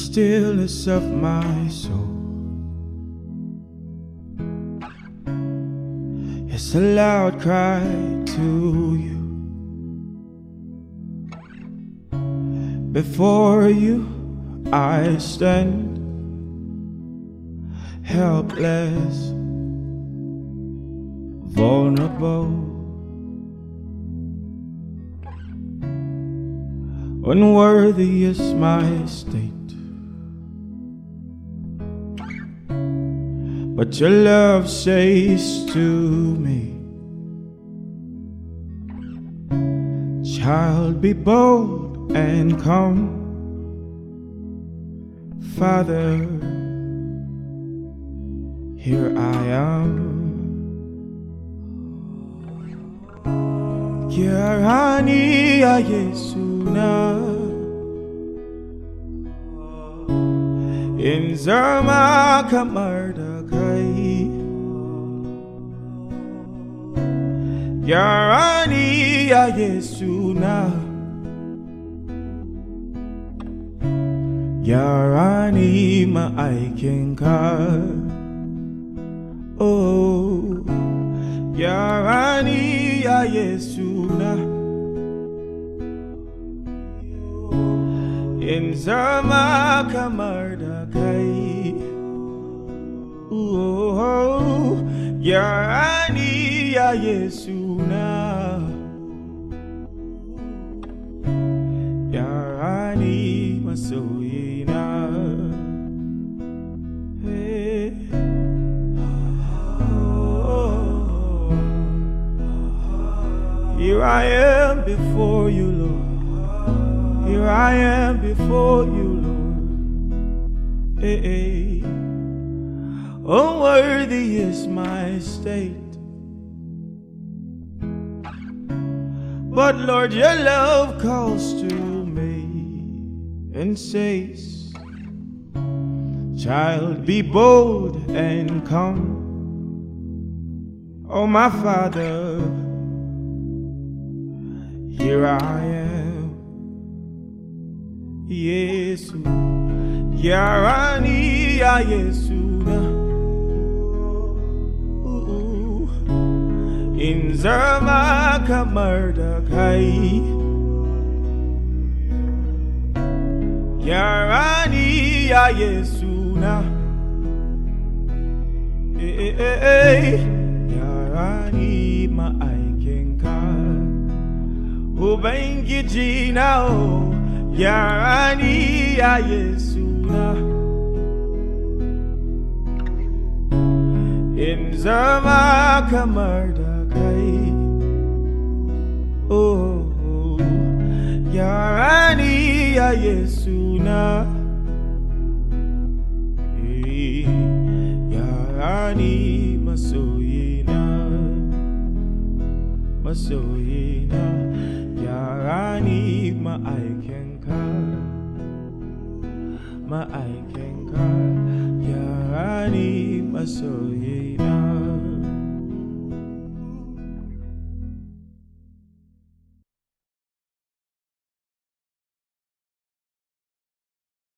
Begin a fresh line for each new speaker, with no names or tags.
stillness of my soul. It's a loud cry to you. Before you I stand, helpless, vulnerable, unworthy is my state. But your love says to me, child, be bold and come. Father, here I am. Kirani ya Yesu na inzama kamarda kai. Kirani ya Yesu na Yarani ma'aikinka. Oh, Yarani ya Yesu na in zama kamar da kai. Oh, Yarani ya Yesu na Yarani masoyina. Hey. Here I am before you, Lord. Here I am before you, Lord. Hey, hey. Unworthy is my state, but Lord, your love calls to me and says, child, be bold and come. Oh, my Father, here I am. Yesu, Yarani ya Yesu na in zama kamar da kai. Yarani ya Yesu na Yarani ma'aikinka. Ubangiji na o Yarani ya Yesu na in zama kamar da kai. Oh, Yarani ya Yesu na Yarani masoyina, masoyina. Yarani ma'aikinka, ma'aikinka. Yarani masoyina.